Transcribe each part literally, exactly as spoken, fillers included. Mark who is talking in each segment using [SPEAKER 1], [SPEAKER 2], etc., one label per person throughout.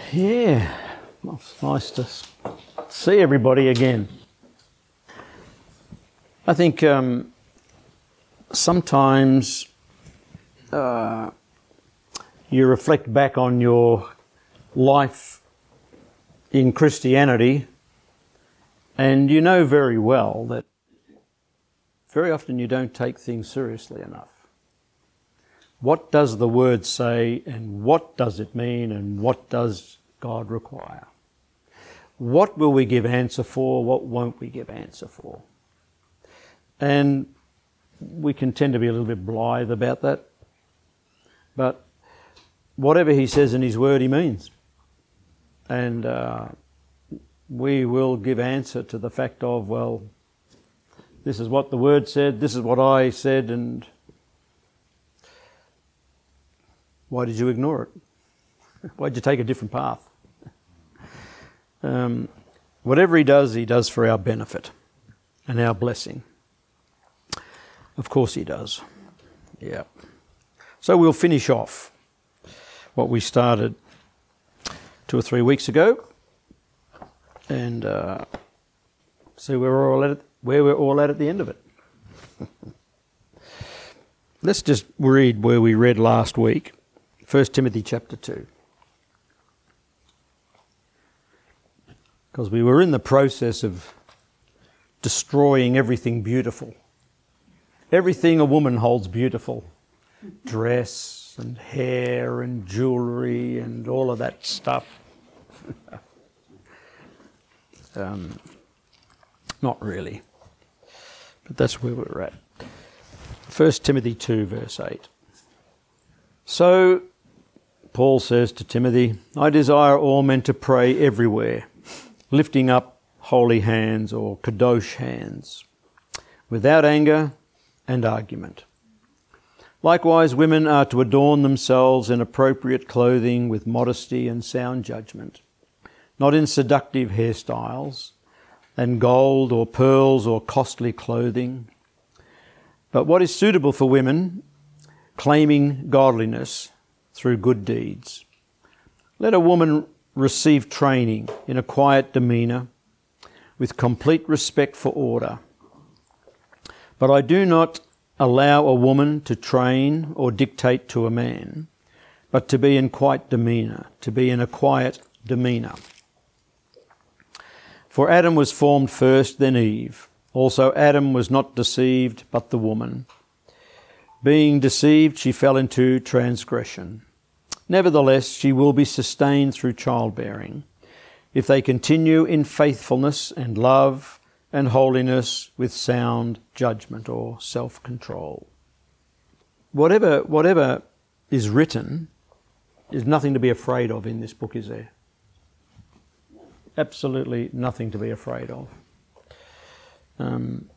[SPEAKER 1] Yeah, well, it's nice to see everybody again. I think um, sometimes uh, you reflect back on your life in Christianity and you know very well that very often you don't take things seriously enough. What does the word say and what does it mean and what does God require? What will we give answer for? What won't we give answer for? And we can tend to be a little bit blithe about that. But whatever he says in his word, he means. And uh, we will give answer to the fact of, well, this is what the word said, this is what I said, and why did you ignore it? Why did you take a different path? Um, whatever he does, he does for our benefit and our blessing. Of course he does. Yeah. So we'll finish off what we started two or three weeks ago and uh, see where we're all at, where we're all at at the end of it. Let's just read where we read last week. First Timothy chapter two. Because we were in the process of destroying everything beautiful. Everything a woman holds beautiful. Dress and hair and jewellery and all of that stuff. um, not really. But that's where we're at. First Timothy two verse eight. So Paul says to Timothy, I desire all men to pray everywhere, lifting up holy hands or kadosh hands, without anger and argument. Likewise, women are to adorn themselves in appropriate clothing with modesty and sound judgment, not in seductive hairstyles and gold or pearls or costly clothing, but what is suitable for women, claiming godliness through good deeds. Let a woman receive training in a quiet demeanour with complete respect for order. But I do not allow a woman to train or dictate to a man, but to be in quiet demeanour, to be in a quiet demeanour. For Adam was formed first, then Eve. Also Adam was not deceived, but the woman. Being deceived, she fell into transgression. Nevertheless, she will be sustained through childbearing, if they continue in faithfulness and love and holiness with sound judgment or self-control. Whatever, whatever is written, there's nothing to be afraid of in this book, is there? Absolutely nothing to be afraid of. Um,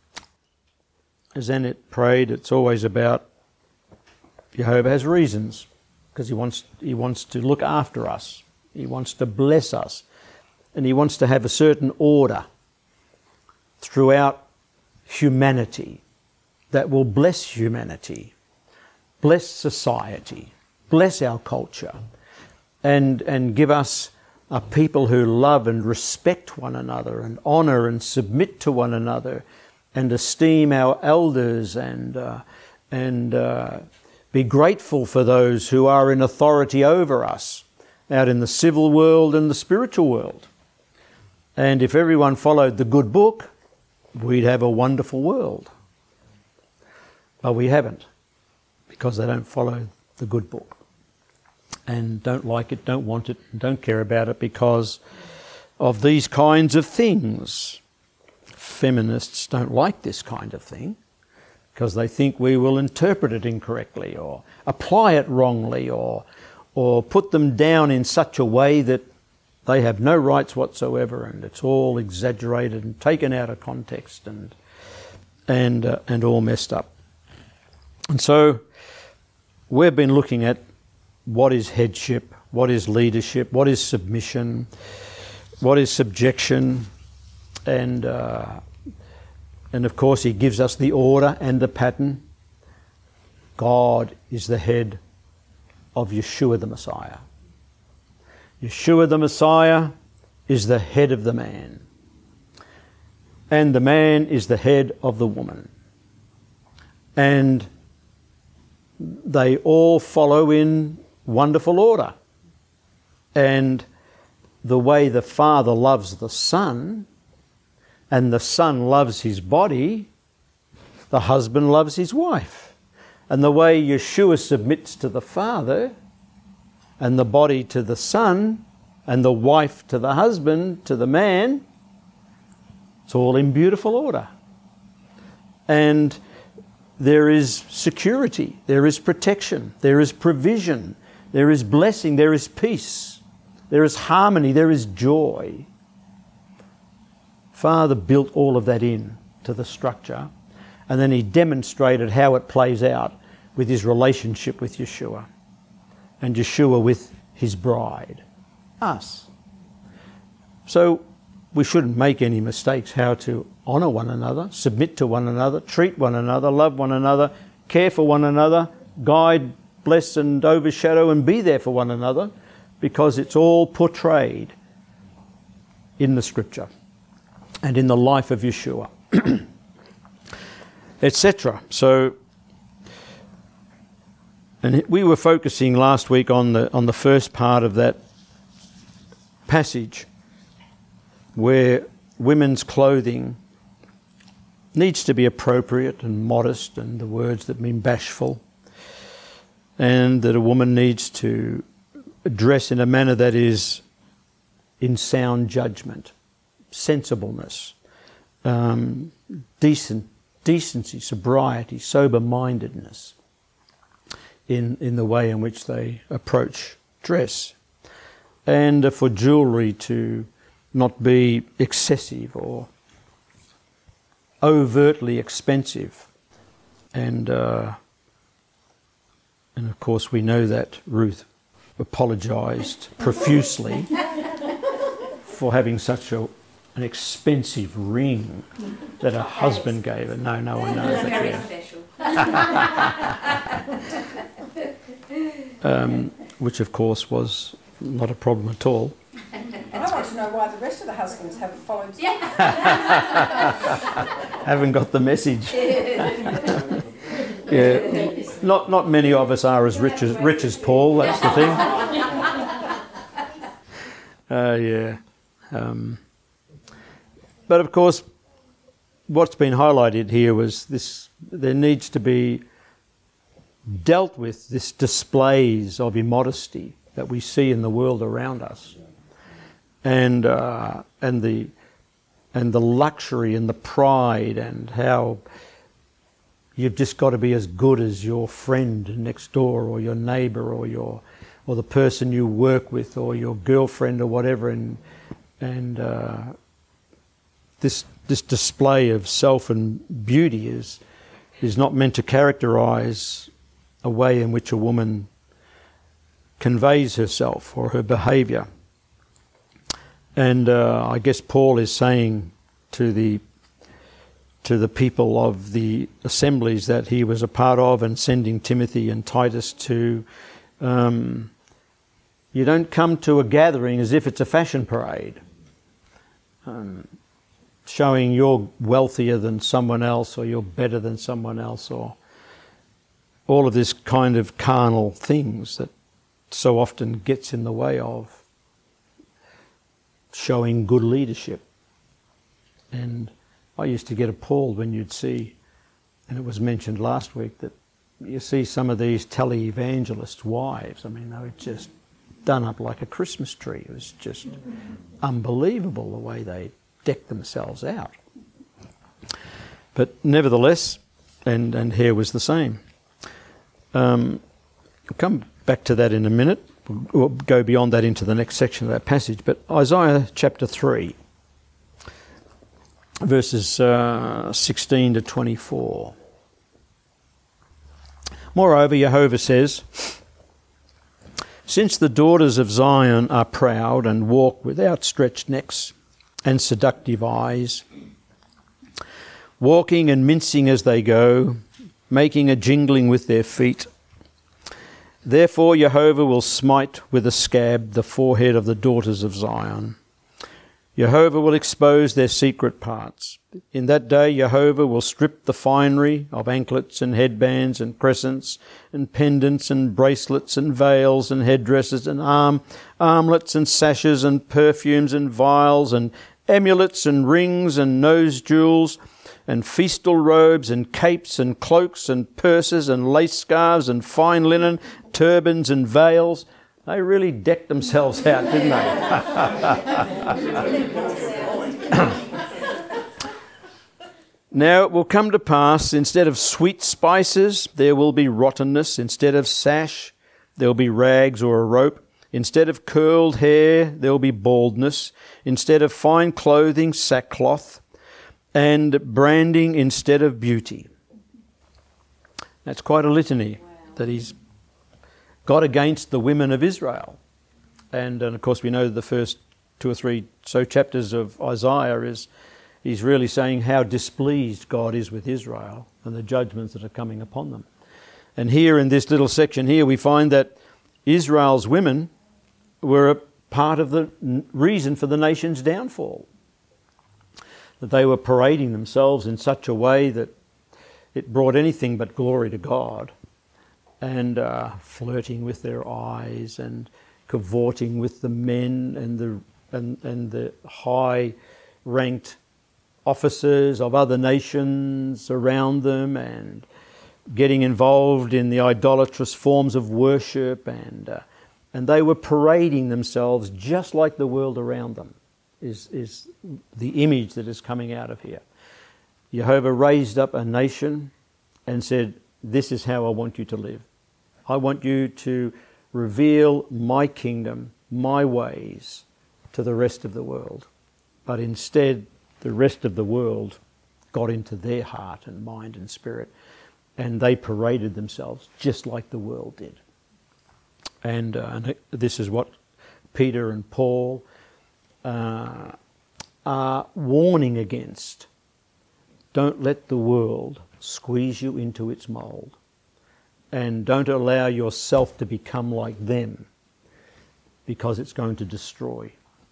[SPEAKER 1] as Annette prayed, it's always about Jehovah has reasons because he wants he wants to look after us. He wants to bless us. And he wants to have a certain order throughout humanity that will bless humanity, bless society, bless our culture, and, and give us a people who love and respect one another and honour and submit to one another and esteem our elders and uh, and uh, be grateful for those who are in authority over us out in the civil world and the spiritual world. And if everyone followed the good book, we'd have a wonderful world. But we haven't, because they don't follow the good book and don't like it, don't want it, don't care about it because of these kinds of things. Feminists don't like this kind of thing because they think we will interpret it incorrectly or apply it wrongly or or put them down in such a way that they have no rights whatsoever and it's all exaggerated and taken out of context and and uh, and all messed up. And so we've been looking at what is headship, what is leadership, what is submission, what is subjection, and uh, and of course he gives us the order and the pattern. God is the head of Yeshua the Messiah. Yeshua the Messiah is the head of the man, and the man is the head of the woman. And they all follow in wonderful order. And the way the Father loves the Son, and the Son loves his body, the husband loves his wife. And the way Yeshua submits to the Father, and the body to the Son, and the wife to the husband, to the man, it's all in beautiful order. And there is security, there is protection, there is provision, there is blessing, there is peace, there is harmony, there is joy. Father built all of that in to the structure, and then he demonstrated how it plays out with his relationship with Yeshua, and Yeshua with his bride, us. So we shouldn't make any mistakes how to honour one another, submit to one another, treat one another, love one another, care for one another, guide, bless and overshadow and be there for one another, because it's all portrayed in the scripture and in the life of Yeshua, et cetera. So, and we were focusing last week on the on the first part of that passage, where women's clothing needs to be appropriate and modest, and the words that mean bashful, and that a woman needs to dress in a manner that is in sound judgment, sensibleness, um, decent, decency, sobriety, sober-mindedness in, in the way in which they approach dress, and uh, for jewellery to not be excessive or overtly expensive. And uh, and of course we know that Ruth apologised profusely for having such a, an expensive ring that her husband gave her. No, no one knows that. Very special. um, which of course was not a problem at all.
[SPEAKER 2] I want to know why the rest of the husbands haven't followed suit.
[SPEAKER 1] Haven't got the message. Yeah, not not many of us are as rich as rich as Paul. That's the thing. Uh, yeah, um, but of course, what's been highlighted here was this: there needs to be dealt with this displays of immodesty that we see in the world around us. And uh, and the and the luxury and the pride, and how you've just got to be as good as your friend next door, or your neighbour, or your or the person you work with, or your girlfriend, or whatever. And and uh, this this display of self and beauty is is not meant to characterise a way in which a woman conveys herself or her behaviour. And uh, I guess Paul is saying to the to the people of the assemblies that he was a part of, and sending Timothy and Titus to, um, you don't come to a gathering as if it's a fashion parade, um, showing you're wealthier than someone else, or you're better than someone else, or all of this kind of carnal things that so often gets in the way of showing good leadership. And I used to get appalled when you'd see, and it was mentioned last week, that you see some of these televangelists' wives. I mean, they were just done up like a Christmas tree. It was just unbelievable the way they decked themselves out. But nevertheless, and, and here was the same. Um, I'll come back to that in a minute. We'll go beyond that into the next section of that passage. But Isaiah chapter three, verses uh, sixteen to twenty-four. Moreover, Jehovah says, since the daughters of Zion are proud and walk with outstretched necks and seductive eyes, walking and mincing as they go, making a jingling with their feet, Therefore Jehovah will smite with a scab the forehead of the daughters of Zion. Jehovah will expose their secret parts. In that day Jehovah will strip the finery of anklets and headbands and crescents and pendants and bracelets and veils and headdresses and arm armlets and sashes and perfumes and vials and amulets and rings and nose jewels and festal robes and capes and cloaks and purses and lace scarves and fine linen, turbans and veils. They really decked themselves out, didn't they? Now it will come to pass, instead of sweet spices, there will be rottenness. Instead of sash, there will be rags or a rope. Instead of curled hair, there will be baldness. Instead of fine clothing, sackcloth. And branding instead of beauty. That's quite a litany wow. that he's got against the women of Israel. And, and of course we know the first two or three so chapters of Isaiah is he's really saying how displeased God is with Israel and the judgments that are coming upon them. And here in this little section here we find that Israel's women were a part of the reason for the nation's downfall. That they were parading themselves in such a way that it brought anything but glory to God, and uh, flirting with their eyes and cavorting with the men and the and, and the high-ranked officers of other nations around them, and getting involved in the idolatrous forms of worship, and uh, and they were parading themselves just like the world around them. Is, is the image that is coming out of here. Jehovah raised up a nation and said, this is how I want you to live. I want you to reveal my kingdom, my ways to the rest of the world. But instead, the rest of the world got into their heart and mind and spirit, and they paraded themselves just like the world did. And, uh, and this is what Peter and Paul Uh, are warning against. Don't let the world squeeze you into its mould, and don't allow yourself to become like them, because it's going to destroy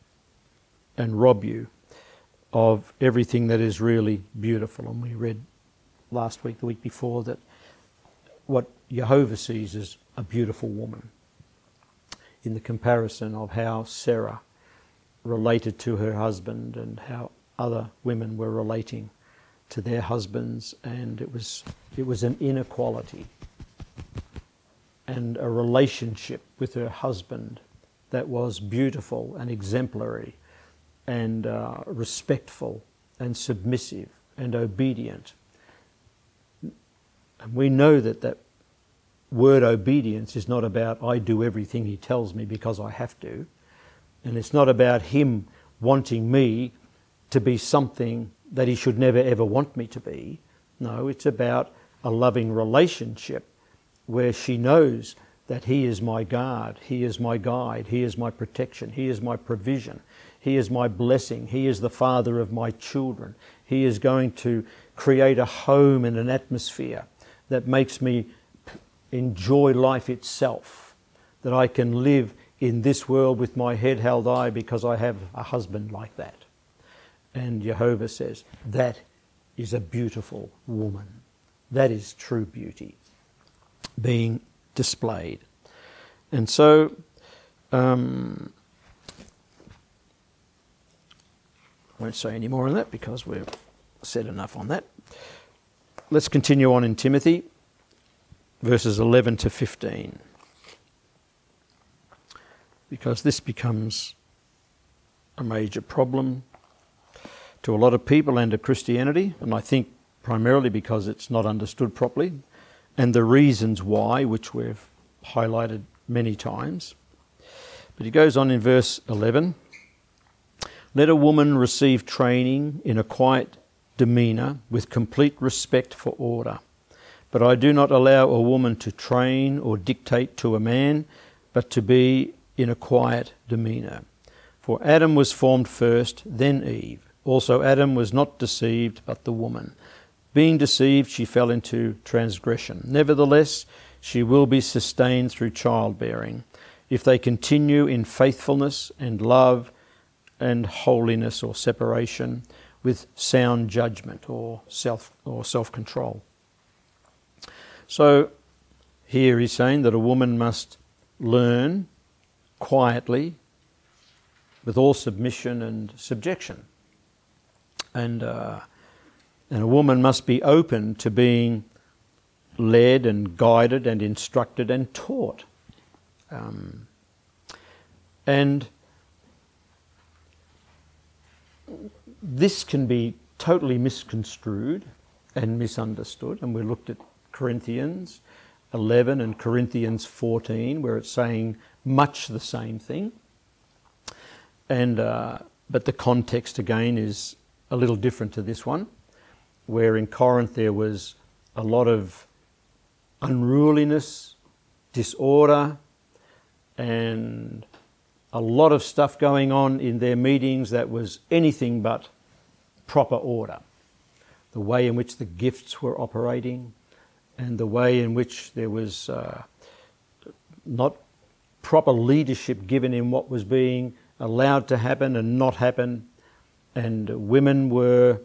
[SPEAKER 1] and rob you of everything that is really beautiful. And we read last week, the week before, that what Jehovah sees as a beautiful woman in the comparison of how Sarah related to her husband and how other women were relating to their husbands, and it was it was an inequality and a relationship with her husband that was beautiful and exemplary and uh, respectful and submissive and obedient. And we know that that word obedience is not about I do everything he tells me because I have to. And it's not about him wanting me to be something that he should never ever want me to be. No, it's about a loving relationship where she knows that he is my guard, he is my guide, he is my protection, he is my provision, he is my blessing, he is the father of my children. He is going to create a home and an atmosphere that makes me enjoy life itself, that I can live in this world with my head held high because I have a husband like that. And Jehovah says, that is a beautiful woman. That is true beauty being displayed. And so, um, I won't say any more on that because we've said enough on that. Let's continue on in Timothy, verses eleven to fifteen. Because this becomes a major problem to a lot of people and to Christianity, and I think primarily because it's not understood properly, and the reasons why, which we've highlighted many times. But he goes on in verse eleven, let a woman receive training in a quiet demeanour with complete respect for order. But I do not allow a woman to train or dictate to a man, but to be in a quiet demeanour. For Adam was formed first, then Eve. Also Adam was not deceived, but the woman. Being deceived, she fell into transgression. Nevertheless, she will be sustained through childbearing, if they continue in faithfulness and love and holiness or separation, with sound judgment or self or self-control. So here he's saying that a woman must learn quietly, with all submission and subjection. And, uh, and a woman must be open to being led and guided and instructed and taught. Um, and this can be totally misconstrued and misunderstood. And we looked at Corinthians eleven and Corinthians fourteen, where it's saying much the same thing. And uh, but the context again is a little different to this one, where in Corinth there was a lot of unruliness, disorder, and a lot of stuff going on in their meetings that was anything but proper order. The way in which the gifts were operating, and the way in which there was uh, not proper leadership given in what was being allowed to happen and not happen, and women were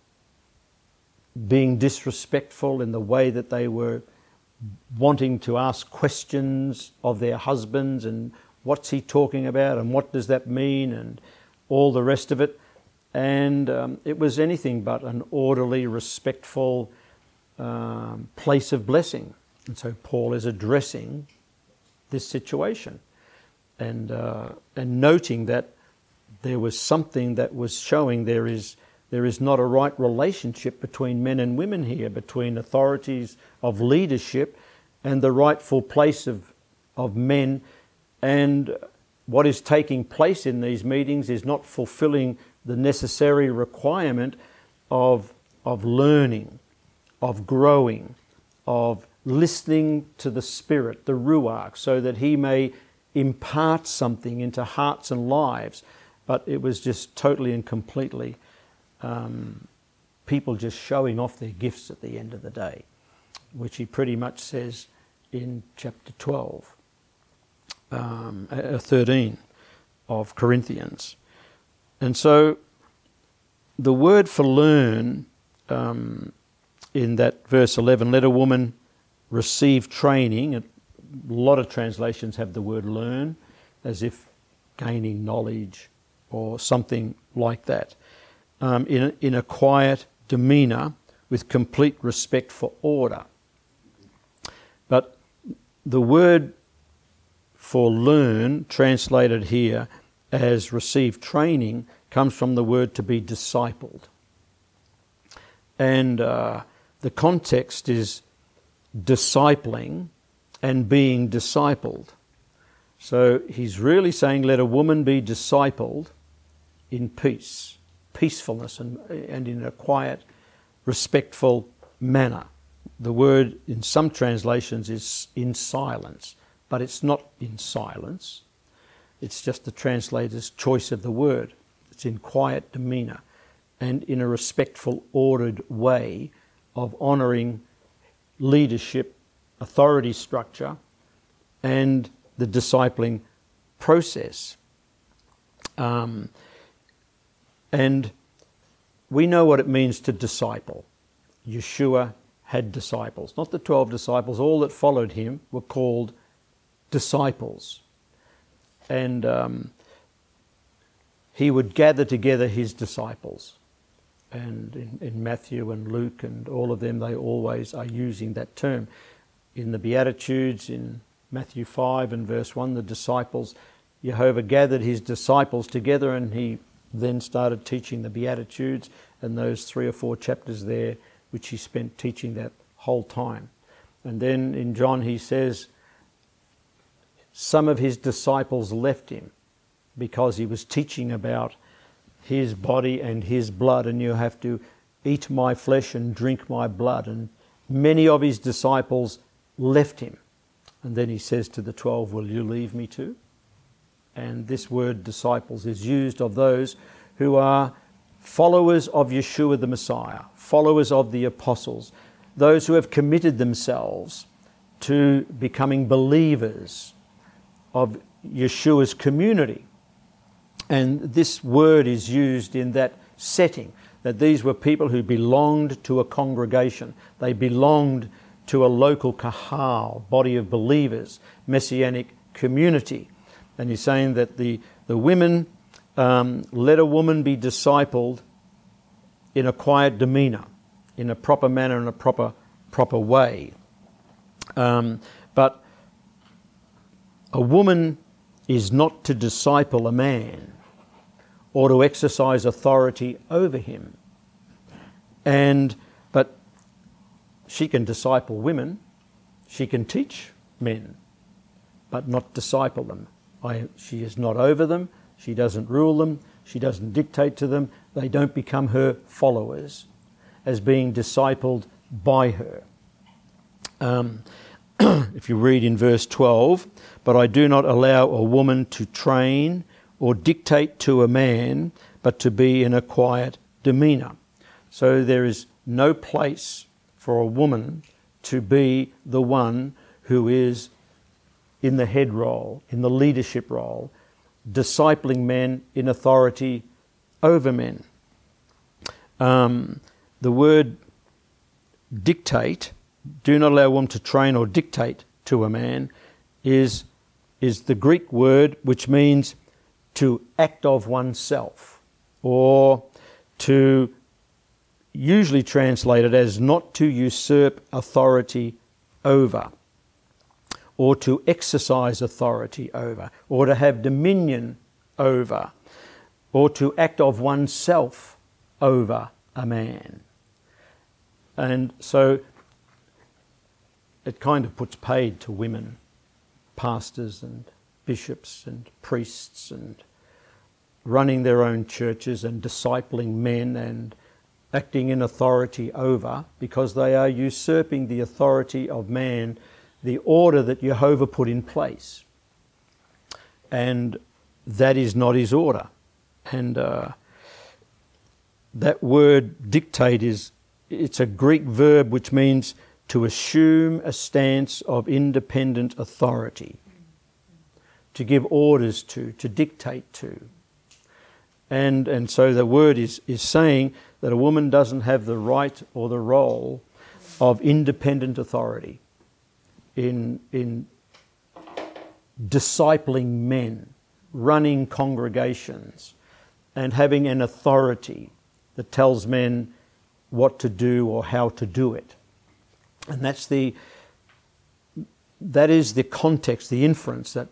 [SPEAKER 1] being disrespectful in the way that they were wanting to ask questions of their husbands, and what's he talking about and what does that mean, and all the rest of it. And um, it was anything but an orderly, respectful um, place of blessing. And so Paul is addressing this situation and uh, and noting that there was something that was showing there is there is not a right relationship between men and women here, between authorities of leadership and the rightful place of of men. And what is taking place in these meetings is not fulfilling the necessary requirement of of learning, of growing, of listening to the Spirit, the Ruach, so that He may impart something into hearts and lives. But it was just totally and completely um, people just showing off their gifts at the end of the day, which he pretty much says in chapter twelve, um, uh, thirteen of Corinthians. And so the word for learn um, in that verse eleven, let a woman receive training. A lot of translations have the word learn as if gaining knowledge or something like that, um, in, a, in a quiet demeanour with complete respect for order. But the word for learn, translated here as receive training, comes from the word to be discipled. And uh, the context is discipling and being discipled. So he's really saying, let a woman be discipled in peace, peacefulness, and, and in a quiet, respectful manner. The word in some translations is in silence, but it's not in silence. It's just the translator's choice of the word. It's in quiet demeanour and in a respectful, ordered way of honouring leadership, authority structure, and the discipling process. Um, and we know what it means to disciple. Yeshua had disciples. Not the twelve disciples, all that followed him were called disciples. And um, he would gather together his disciples. And in, in Matthew and Luke and all of them, they always are using that term. In the Beatitudes, in Matthew five and verse one, the disciples, Jehovah gathered his disciples together, and he then started teaching the Beatitudes and those three or four chapters there, which he spent teaching that whole time. And then in John he says, some of his disciples left him because he was teaching about his body and his blood, and you have to eat my flesh and drink my blood. And many of his disciples left him. And then he says to the twelve, will you leave me too? And this word disciples is used of those who are followers of Yeshua the Messiah, followers of the apostles, those who have committed themselves to becoming believers of Yeshua's community. And this word is used in that setting, that these were people who belonged to a congregation. They belonged to a local kahal, body of believers, messianic community. And he's saying that the, the women, um, let a woman be discipled in a quiet demeanour, in a proper manner, in a proper proper way. Um, but a woman is not to disciple a man or to exercise authority over him. And but she can disciple women, she can teach men, but not disciple them. I, she is not over them, she doesn't rule them, she doesn't dictate to them, they don't become her followers as being discipled by her. Um, if you read in verse twelve, but I do not allow a woman to train or dictate to a man, but to be in a quiet demeanour. So there is no place for a woman to be the one who is in the head role, in the leadership role, discipling men in authority over men. Um, the word dictate, do not allow a woman to train or dictate to a man, is, is the Greek word which means to act of oneself, or to usually translated as not to usurp authority over, or to exercise authority over, or to have dominion over, or to act of oneself over a man. And so it kind of puts paid to women, pastors and bishops and priests, and running their own churches and discipling men and acting in authority over, because they are usurping the authority of man, the order that Jehovah put in place. And that is not his order. And uh, that word dictate is, it's a Greek verb which means to assume a stance of independent authority, to give orders to, to dictate to. And and so the word is, is saying that a woman doesn't have the right or the role of independent authority in, in discipling men, running congregations, and having an authority that tells men what to do or how to do it. And that's the that is the context, the inference that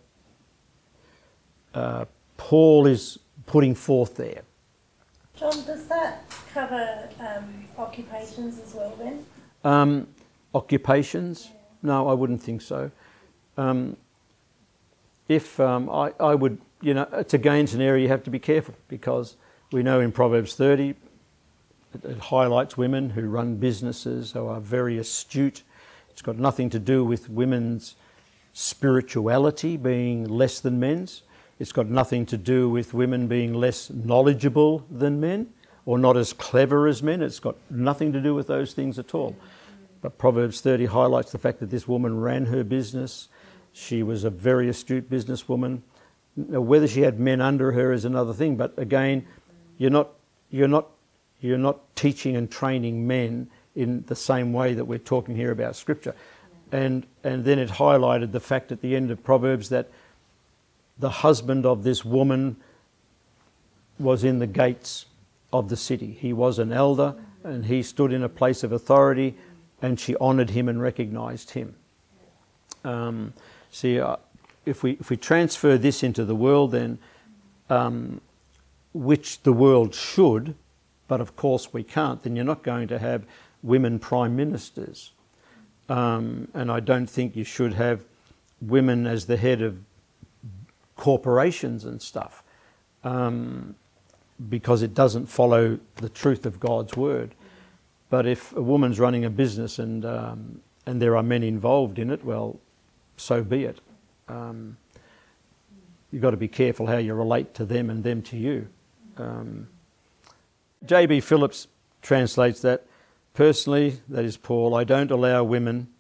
[SPEAKER 1] uh, Paul is putting forth there.
[SPEAKER 3] John, does that cover um, occupations as well then?
[SPEAKER 1] Um, occupations? Yeah. No, I wouldn't think so. Um, if um, I, I would, you know, it's again an area you have to be careful, because we know in Proverbs thirty, it, it highlights women who run businesses, who are very astute. It's got nothing to do with women's spirituality being less than men's. It's got nothing to do with women being less knowledgeable than men or not as clever as men. It's got nothing to do with those things at all. But Proverbs thirty highlights the fact that this woman ran her business. She was a very astute businesswoman. Now, whether she had men under her is another thing, but again, you're not you're not you're not teaching and training men in the same way that we're talking here about Scripture. And and then it highlighted the fact at the end of Proverbs that the husband of this woman was in the gates of the city. He was an elder and he stood in a place of authority, and she honoured him and recognised him. Um, see, uh, if we if we transfer this into the world, then um, which the world should, but of course we can't, then you're not going to have women prime ministers. Um, and I don't think you should have women as the head of corporations and stuff, um, because it doesn't follow the truth of God's word. But if a woman's running a business and um, and there are men involved in it, well, so be it. Um, you've got to be careful how you relate to them and them to you. Um, J B Phillips translates that, personally, that is Paul, I don't allow women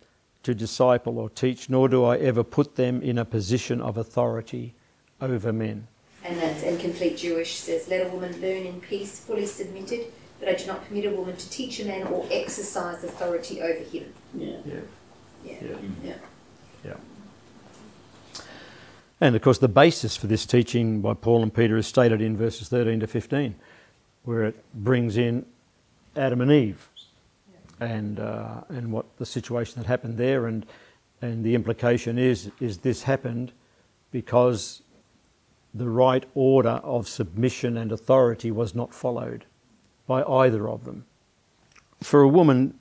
[SPEAKER 1] to disciple or teach, nor do I ever put them in a position of authority over men.
[SPEAKER 4] And that's in Complete Jewish says, let a woman learn in peace, fully submitted, but I do not permit a woman to teach a man or exercise authority over him.
[SPEAKER 5] Yeah.
[SPEAKER 1] Yeah.
[SPEAKER 4] Yeah.
[SPEAKER 1] Yeah.
[SPEAKER 4] Yeah.
[SPEAKER 1] Yeah. And of course, the basis for this teaching by Paul and Peter is stated in verses thirteen to fifteen, where it brings in Adam and Eve, and uh, and what the situation that happened there, and and the implication is is this happened because the right order of submission and authority was not followed by either of them. For a woman,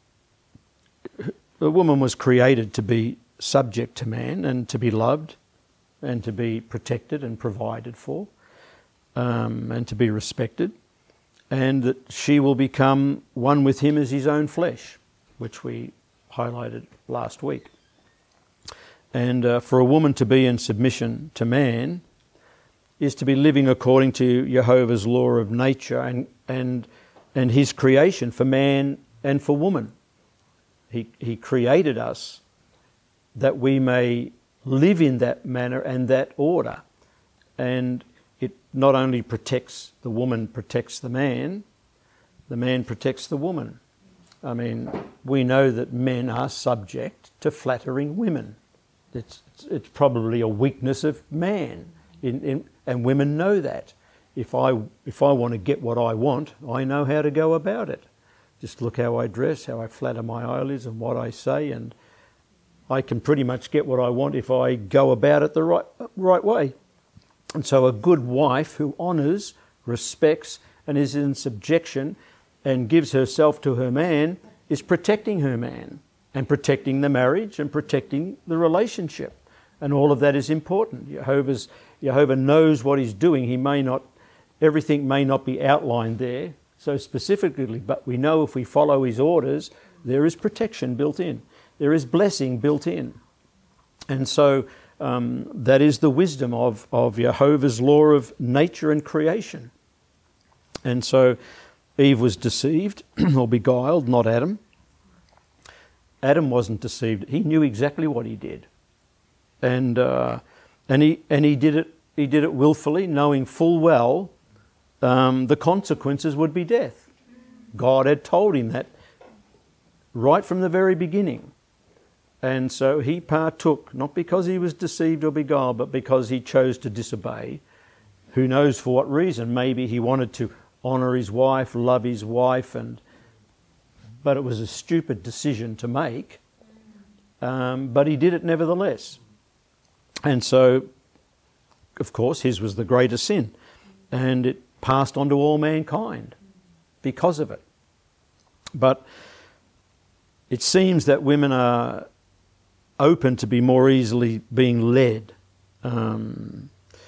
[SPEAKER 1] a woman was created to be subject to man and to be loved and to be protected and provided for, um, and to be respected, and that she will become one with him as his own flesh, which we highlighted last week. And uh, for a woman to be in submission to man is to be living according to Jehovah's law of nature and and and his creation for man and for woman. He he created us that we may live in that manner and that order. And it not only protects the woman, protects the man, the man protects the woman. I mean, we know that men are subject to flattering women. It's it's probably a weakness of man, in, in, and women know that. If I if I want to get what I want, I know how to go about it. Just look how I dress, how I flatter my eyelids, and what I say, and I can pretty much get what I want if I go about it the right right way. And so a good wife who honours, respects, and is in subjection and gives herself to her man is protecting her man and protecting the marriage and protecting the relationship. And all of that is important. Jehovah's, Jehovah knows what he's doing. He may not, everything may not be outlined there so specifically, but we know if we follow his orders, there is protection built in. There is blessing built in. And so um, that is the wisdom of, of Jehovah's law of nature and creation. And so Eve was deceived or beguiled, not Adam. Adam wasn't deceived. He knew exactly what he did. And uh, and he and he did it he did it willfully, knowing full well um, the consequences would be death. God had told him that right from the very beginning. And so he partook, not because he was deceived or beguiled, but because he chose to disobey. Who knows for what reason? Maybe he wanted to honour his wife, love his wife, and but it was a stupid decision to make. Um, but he did it nevertheless. And so, of course, his was the greater sin. And it passed on to all mankind because of it. But it seems that women are open to be more easily being led, um,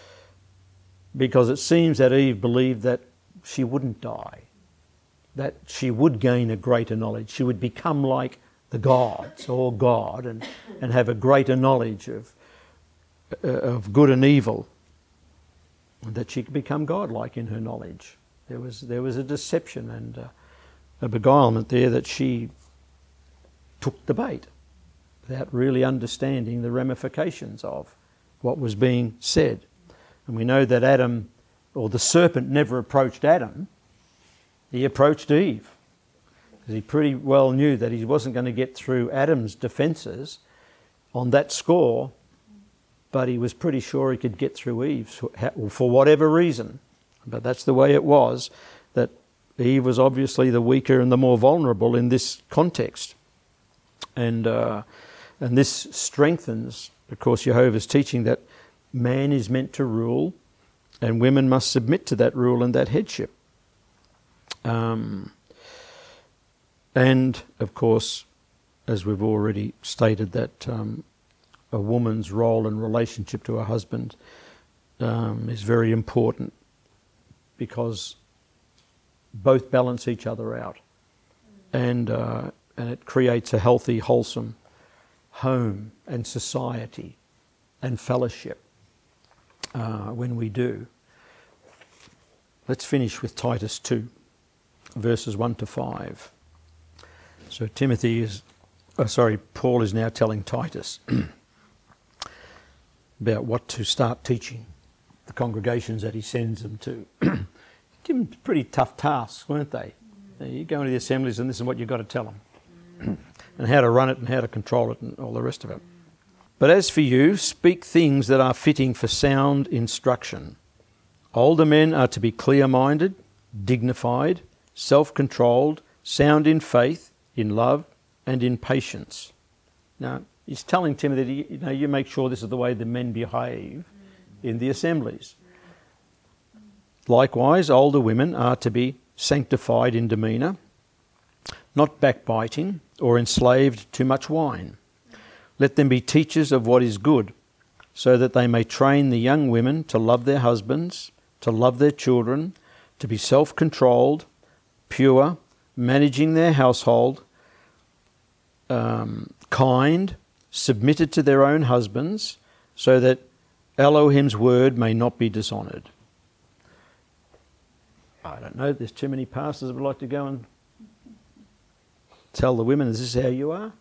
[SPEAKER 1] because it seems that Eve believed that she wouldn't die, that she would gain a greater knowledge, she would become like the gods or God and, and have a greater knowledge of uh, of good and evil, and that she could become godlike in her knowledge. There was there was a deception and uh, a beguilement there that she took the bait without really understanding the ramifications of what was being said. And we know that Adam, or the serpent, never approached Adam. He approached Eve, because he pretty well knew that he wasn't going to get through Adam's defences on that score, but he was pretty sure he could get through Eve's for whatever reason. But that's the way it was, that Eve was obviously the weaker and the more vulnerable in this context. And uh, and this strengthens, of course, Jehovah's teaching that man is meant to rule and women must submit to that rule and that headship. Um, and, of course, as we've already stated, that um, a woman's role and relationship to her husband um, is very important, because both balance each other out. And uh, and it creates a healthy, wholesome home and society and fellowship uh, when we do. Let's finish with Titus two, verses one to five. So Timothy is oh, sorry, Paul is now telling Titus about what to start teaching the congregations that he sends them to. Give them pretty tough tasks, weren't they? You go into the assemblies and this is what you've got to tell them. And how to run it and how to control it and all the rest of it. But as for you, speak things that are fitting for sound instruction. Older men are to be clear-minded, dignified, self-controlled, sound in faith, in love, and in patience. Now, he's telling Timothy, you know, you make sure this is the way the men behave in the assemblies. Likewise, older women are to be sanctified in demeanour, not backbiting or enslaved to much wine. Let them be teachers of what is good, so that they may train the young women to love their husbands, to love their children, to be self-controlled, pure, managing their household, um, kind, submitted to their own husbands, so that Elohim's word may not be dishonoured. I don't know, there's too many pastors that would like to go and tell the women, is this how you are?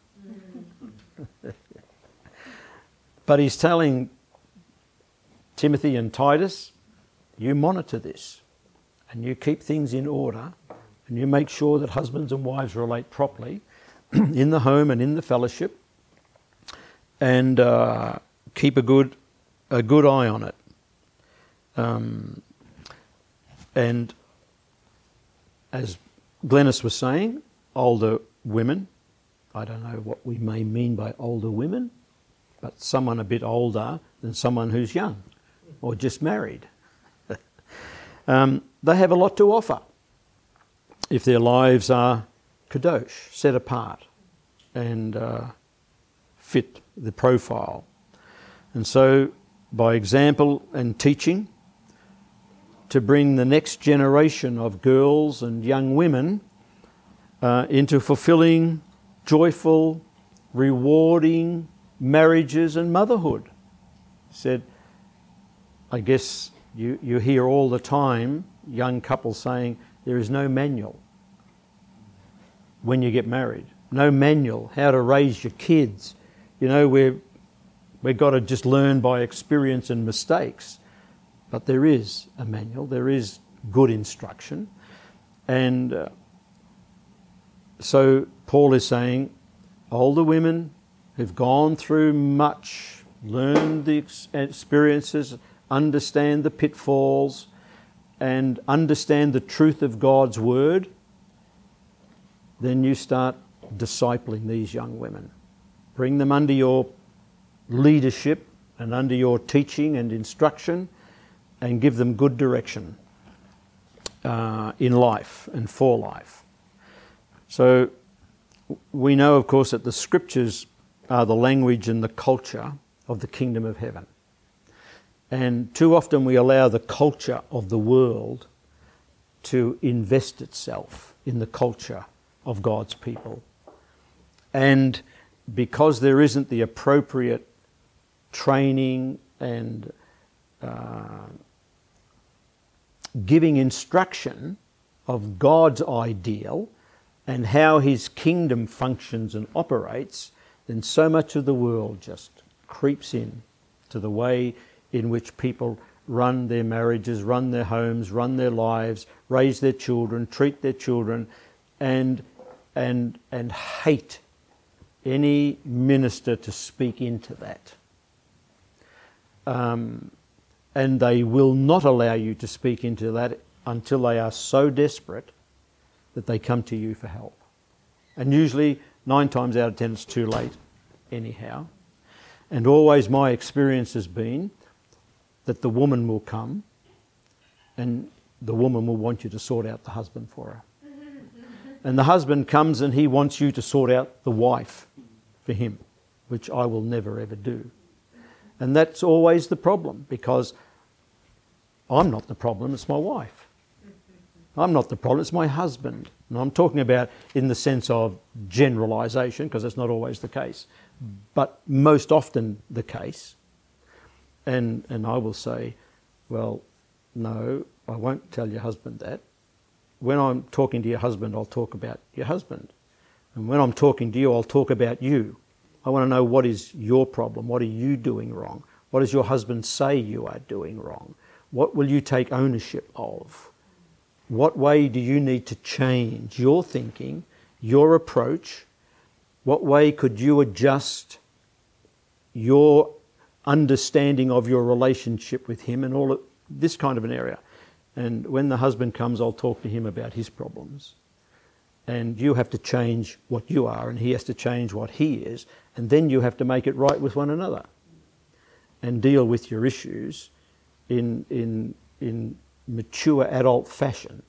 [SPEAKER 1] But he's telling Timothy and Titus, you monitor this and you keep things in order and you make sure that husbands and wives relate properly in the home and in the fellowship, and uh, keep a good a good eye on it. Um, and as Glennis was saying, older women, I don't know what we may mean by older women, but someone a bit older than someone who's young or just married. um, they have a lot to offer if their lives are kadosh, set apart and uh, fit the profile. And so, by example and teaching, to bring the next generation of girls and young women uh, into fulfilling, joyful, rewarding marriages and motherhood. He said, I guess you, you hear all the time young couples saying there is no manual when you get married. No manual how to raise your kids. You know, we're, we've got to just learn by experience and mistakes. But there is a manual, there is good instruction. And uh, so Paul is saying, older women who've gone through much, learned the ex- experiences, understand the pitfalls, and understand the truth of God's word, then you start discipling these young women. Bring them under your leadership and under your teaching and instruction, and give them good direction uh, in life and for life. So we know, of course, that the scriptures are the language and the culture of the kingdom of heaven. And too often we allow the culture of the world to invest itself in the culture of God's people. And because there isn't the appropriate training and uh, giving instruction of God's ideal and how his kingdom functions and operates, then so much of the world just creeps in to the way in which people run their marriages, run their homes, run their lives, raise their children, treat their children, and and and hate any minister to speak into that. Um, and they will not allow you to speak into that until they are so desperate that they come to you for help. And usually, nine times out of ten, it's too late anyhow. And always my experience has been that the woman will come and the woman will want you to sort out the husband for her. And the husband comes and he wants you to sort out the wife for him, which I will never ever do. And that's always the problem, because I'm not the problem, it's my wife. I'm not the problem, it's my husband. And I'm talking about in the sense of generalisation, because that's not always the case, but most often the case. And and I will say, well, no, I won't tell your husband that. When I'm talking to your husband, I'll talk about your husband. And when I'm talking to you, I'll talk about you. I want to know, what is your problem? What are you doing wrong? What does your husband say you are doing wrong? What will you take ownership of? What way do you need to change your thinking, your approach? What way could you adjust your understanding of your relationship with him, and all of this kind of an area? And when the husband comes, I'll talk to him about his problems. And you have to change what you are, and he has to change what he is, and then you have to make it right with one another and deal with your issues in in in mature adult fashion.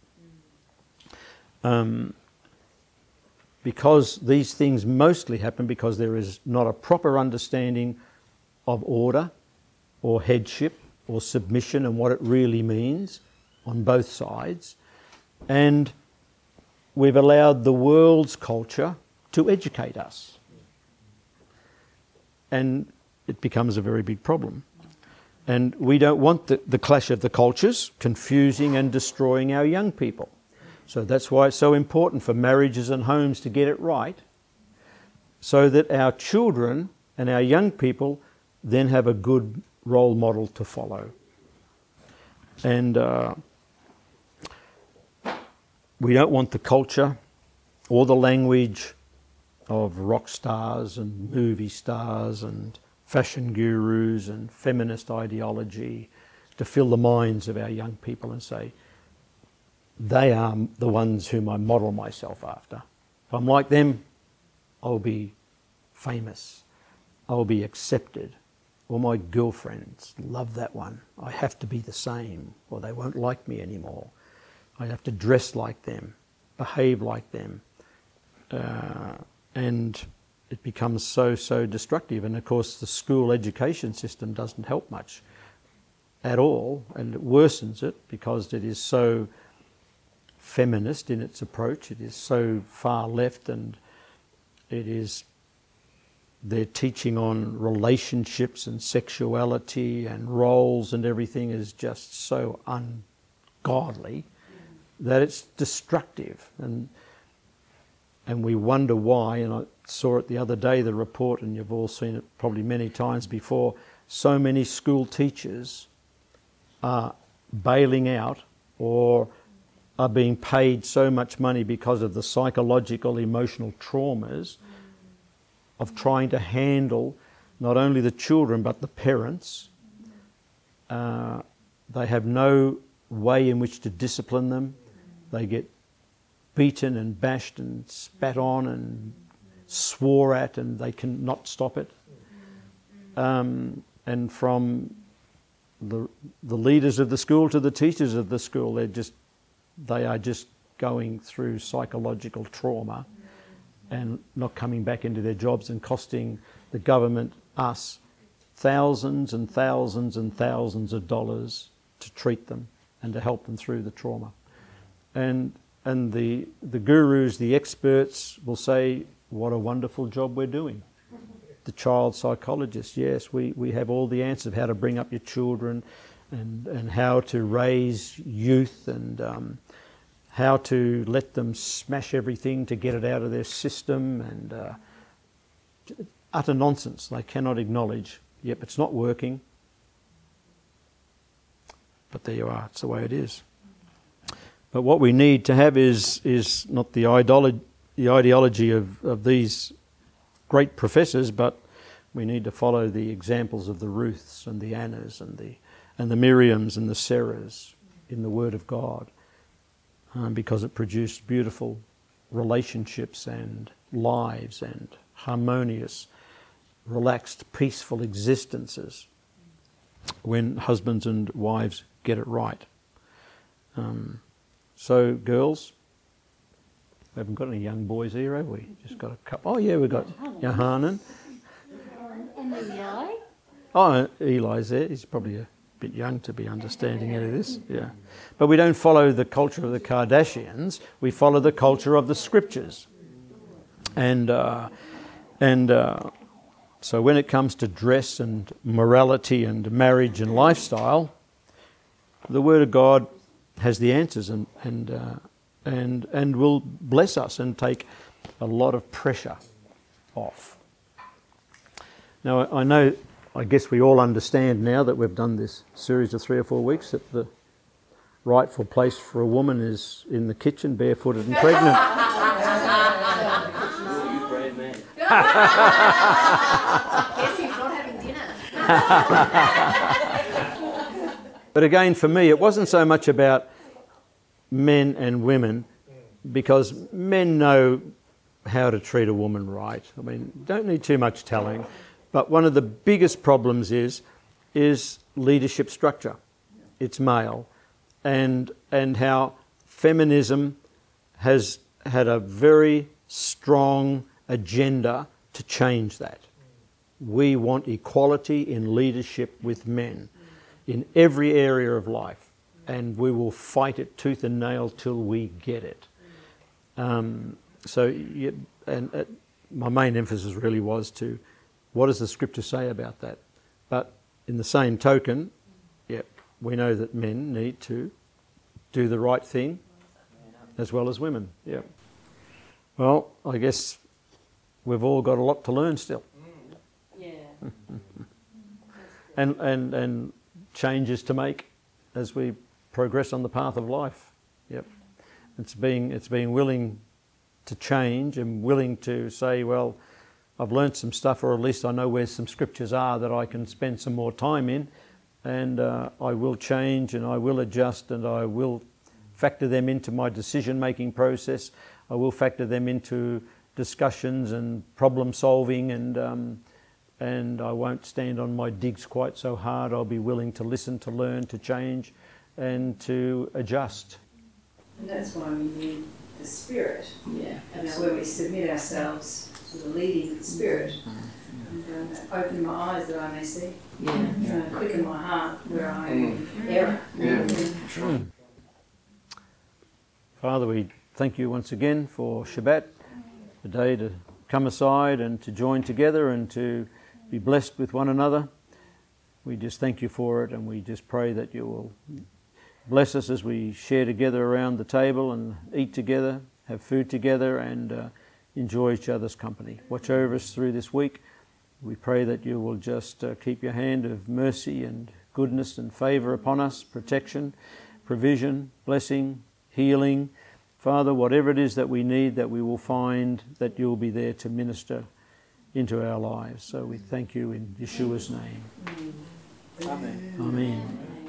[SPEAKER 1] Um, because these things mostly happen because there is not a proper understanding of order or headship or submission and what it really means on both sides. And we've allowed the world's culture to educate us. And it becomes a very big problem. And we don't want the, the clash of the cultures confusing and destroying our young people. So that's why it's so important for marriages and homes to get it right, so that our children and our young people then have a good role model to follow. And uh, we don't want the culture or the language of rock stars and movie stars and fashion gurus and feminist ideology to fill the minds of our young people and say, they are the ones whom I model myself after. If I'm like them, I'll be famous. I'll be accepted. Or my girlfriends love that one. I have to be the same, or they won't like me anymore. I have to dress like them, behave like them. Uh, and it becomes so, so destructive. And of course, the school education system doesn't help much at all, and it worsens it because it is so feminist in its approach. It is so far left, and it is, their teaching on relationships and sexuality and roles and everything is just so ungodly that it's destructive. And and we wonder why, and I saw it the other day, the report, and you've all seen it probably many times before, so many school teachers are bailing out or are being paid so much money because of the psychological, emotional traumas of trying to handle not only the children but the parents. Uh, they have no way in which to discipline them. They get beaten and bashed and spat on and swore at, and they cannot stop it. Um, and from the the leaders of the school to the teachers of the school, they're just they are just going through psychological trauma and not coming back into their jobs, and costing the government, us, thousands and thousands and thousands of dollars to treat them and to help them through the trauma. And and the the gurus, the experts will say, what a wonderful job we're doing. The child psychologists, yes, we, we have all the answers of how to bring up your children and, and how to raise youth and um, how to let them smash everything to get it out of their system, and uh, utter nonsense they cannot acknowledge. Yep, it's not working. But there you are, it's the way it is. But what we need to have is is not the ideology, the ideology of, of these great professors, but we need to follow the examples of the Ruths and the Annas and the and the Miriams and the Sarahs in the Word of God, um, because it produced beautiful relationships and lives and harmonious, relaxed, peaceful existences when husbands and wives get it right. Um, so, girls, we haven't got any young boys here, have we? Just got a couple. Oh, yeah, we've got Johanan.
[SPEAKER 3] And Eli?
[SPEAKER 1] Oh, Eli's there. He's probably a bit young to be understanding any of this. Yeah. But we don't follow the culture of the Kardashians. We follow the culture of the Scriptures. And, uh, and uh, so when it comes to dress and morality and marriage and lifestyle, the Word of God has the answers, and and uh, and and will bless us and take a lot of pressure off. Now, I know, I guess we all understand now that we've done this series of three or four weeks that the rightful place for a woman is in the kitchen, barefooted and pregnant.
[SPEAKER 4] Guess he's not having dinner.
[SPEAKER 1] But again, for me, it wasn't so much about men and women, because men know how to treat a woman right. I mean, don't need too much telling. But one of the biggest problems is is leadership structure. It's male. And and how feminism has had a very strong agenda to change that. We want equality in leadership with men in every area of life, and we will fight it tooth and nail till we get it. Um, so, you, and uh, my main emphasis really was to, what does the scripture say about that? But in the same token, yeah, we know that men need to do the right thing as well as women. Yeah. Well, I guess we've all got a lot to learn still.
[SPEAKER 5] Yeah.
[SPEAKER 1] and and and changes to make as we progress on the path of life. Yep. It's being it's being willing to change and willing to say, well, I've learnt some stuff, or at least I know where some scriptures are that I can spend some more time in, and uh, I will change and I will adjust and I will factor them into my decision-making process. I will factor them into discussions and problem solving, and um, and I won't stand on my digs quite so hard. I'll be willing to listen, to learn, to change, and to adjust.
[SPEAKER 6] And that's why we need the Spirit.
[SPEAKER 5] Yeah.
[SPEAKER 6] You know, where we submit ourselves to the leading of the Spirit. And uh, open my eyes that I may see.
[SPEAKER 5] Yeah.
[SPEAKER 6] You know, quicken my heart where I am in error.
[SPEAKER 7] Yeah.
[SPEAKER 1] Mm. Father, we thank you once again for Shabbat, a day to come aside and to join together and to be blessed with one another. We just thank you for it, and we just pray that you will bless us as we share together around the table and eat together, have food together, and uh, enjoy each other's company. Watch over us through this week. We pray that you will just uh, keep your hand of mercy and goodness and favour upon us, protection, provision, blessing, healing. Father, whatever it is that we need, that we will find that you'll be there to minister into our lives. So we thank you in Yeshua's name.
[SPEAKER 5] Amen.
[SPEAKER 1] Amen.